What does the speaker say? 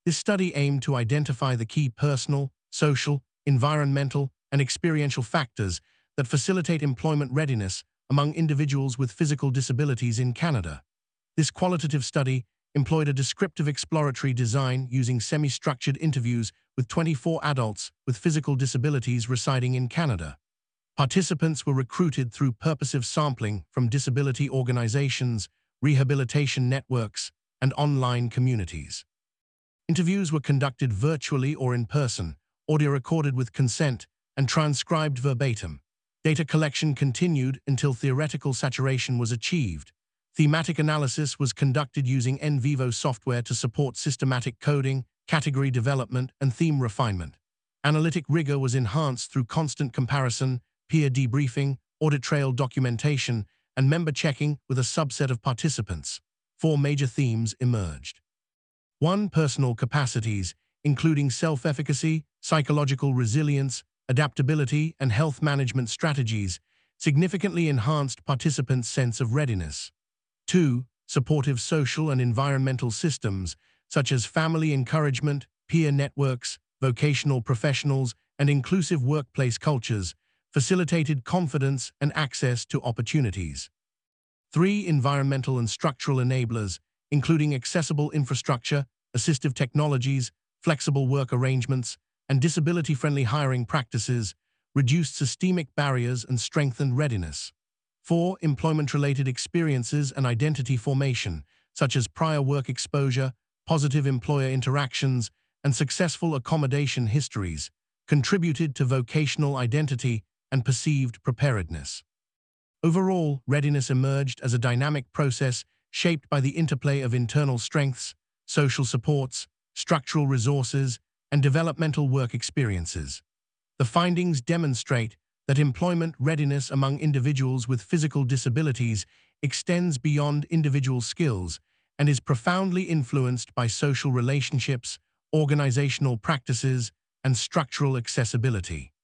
This study aimed to identify the key personal, social, environmental, and experiential factors that facilitate employment readiness among individuals with physical disabilities in Canada. This qualitative study employed a descriptive exploratory design using semi-structured interviews with 24 adults with physical disabilities residing in Canada. Participants were recruited through purposive sampling from disability organizations, rehabilitation networks, and online communities. Interviews were conducted virtually or in person, audio recorded with consent, and transcribed verbatim. Data collection continued until theoretical saturation was achieved. Thematic analysis was conducted using NVivo software to support systematic coding, category development, and theme refinement. Analytic rigor was enhanced through constant comparison, peer debriefing, audit trail documentation, and member checking with a subset of participants. 4 major themes emerged. 1. Personal capacities, including self-efficacy, psychological resilience, adaptability, and health management strategies, significantly enhanced participants' sense of readiness. 2. Supportive social and environmental systems, such as family encouragement, peer networks, vocational professionals, and inclusive workplace cultures, facilitated confidence and access to opportunities. 3. Environmental and structural enablers, including accessible infrastructure, assistive technologies, flexible work arrangements, and disability-friendly hiring practices, reduced systemic barriers and strengthened readiness. 4. Employment-related experiences and identity formation, such as prior work exposure, positive employer interactions, and successful accommodation histories, contributed to vocational identity and perceived preparedness. Overall, readiness emerged as a dynamic process shaped by the interplay of internal strengths, social supports, structural resources, and developmental work experiences. The findings demonstrate that employment readiness among individuals with physical disabilities extends beyond individual skills and is profoundly influenced by social relationships, organizational practices, and structural accessibility.